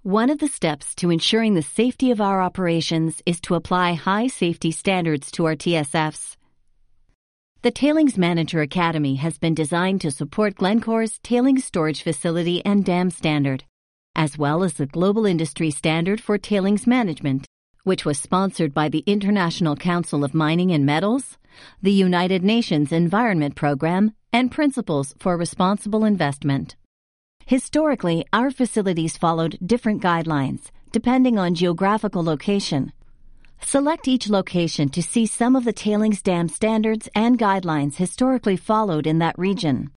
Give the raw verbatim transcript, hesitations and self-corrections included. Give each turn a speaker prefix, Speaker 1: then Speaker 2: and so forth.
Speaker 1: One of the steps to ensuring the safety of our operations is to apply high safety standards to our T S Fs. The Tailings Manager Academy has been designed to support Glencore's tailings storage facility and dam standard, as well as the global industry standard for tailings management, which was sponsored by the International Council of Mining and Metals, the United Nations Environment Programme, and Principles for Responsible Investment. Historically, our facilities followed different guidelines, depending on geographical location. Select each location to see some of the tailings dam standards and guidelines historically followed in that region.